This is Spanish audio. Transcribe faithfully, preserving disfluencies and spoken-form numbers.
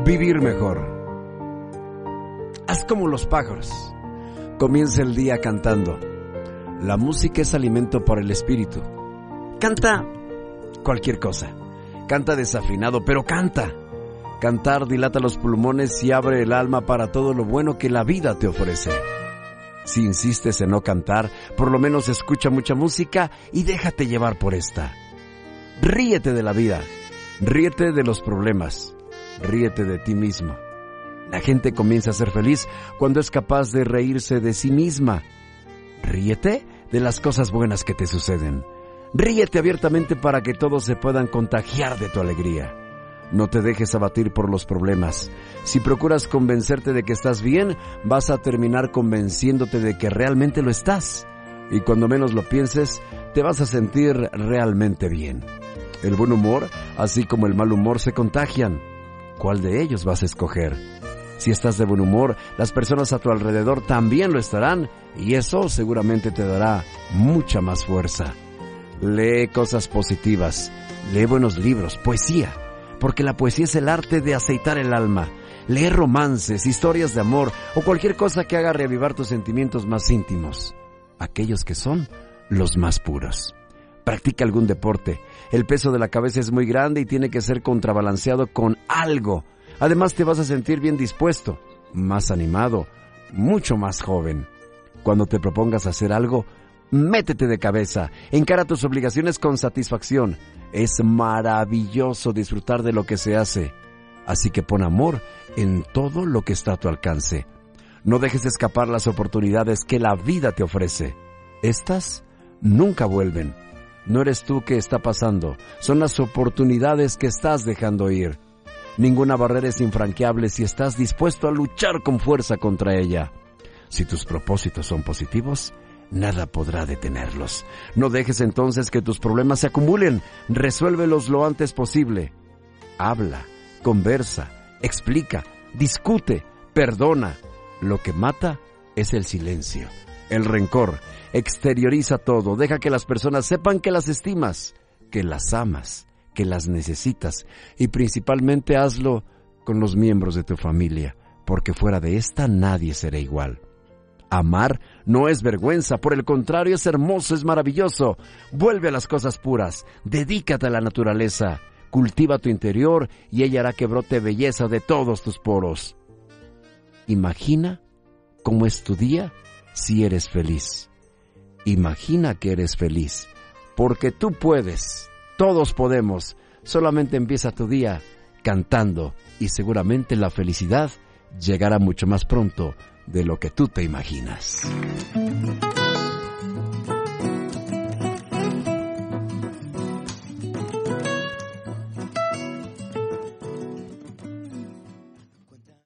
vivir mejor. Haz como los pájaros. Comienza el día cantando. La música es alimento para el espíritu. Canta cualquier cosa. Canta desafinado, pero canta. Cantar dilata los pulmones y abre el alma para todo lo bueno que la vida te ofrece. Si insistes en no cantar, por lo menos escucha mucha música y déjate llevar por esta. Ríete de la vida. Ríete de los problemas. Ríete de ti mismo. La gente comienza a ser feliz cuando es capaz de reírse de sí misma. Ríete de las cosas buenas que te suceden. Ríete abiertamente para que todos se puedan contagiar de tu alegría. No te dejes abatir por los problemas. Si procuras convencerte de que estás bien, vas a terminar convenciéndote de que realmente lo estás. Y cuando menos lo pienses, te vas a sentir realmente bien. El buen humor, así como el mal humor, se contagian. ¿Cuál de ellos vas a escoger? Si estás de buen humor, las personas a tu alrededor también lo estarán, y eso seguramente te dará mucha más fuerza. Lee cosas positivas, lee buenos libros, poesía, porque la poesía es el arte de aceitar el alma. Lee romances, historias de amor o cualquier cosa que haga reavivar tus sentimientos más íntimos, aquellos que son los más puros. Practica algún deporte. El peso de la cabeza es muy grande y tiene que ser contrabalanceado con algo. Además te vas a sentir bien dispuesto, más animado, mucho más joven. Cuando te propongas hacer algo, métete de cabeza, encara tus obligaciones con satisfacción. Es maravilloso disfrutar de lo que se hace. Así que pon amor en todo lo que está a tu alcance. No dejes escapar las oportunidades que la vida te ofrece. Estas nunca vuelven. No eres tú que está pasando, son las oportunidades que estás dejando ir. Ninguna barrera es infranqueable si estás dispuesto a luchar con fuerza contra ella. Si tus propósitos son positivos, nada podrá detenerlos. No dejes entonces que tus problemas se acumulen. Resuélvelos lo antes posible. Habla, conversa, explica, discute, perdona. Lo que mata es el silencio, el rencor. Exterioriza todo. Deja que las personas sepan que las estimas, que las amas, que las necesitas. Y principalmente hazlo con los miembros de tu familia, porque fuera de esta nadie será igual. Amar no es vergüenza, por el contrario es hermoso, es maravilloso. Vuelve a las cosas puras, dedícate a la naturaleza, cultiva tu interior y ella hará que brote belleza de todos tus poros. Imagina cómo es tu día si eres feliz. Imagina que eres feliz, porque tú puedes, todos podemos. Solamente empieza tu día cantando y seguramente la felicidad llegará mucho más pronto de lo que tú te imaginas.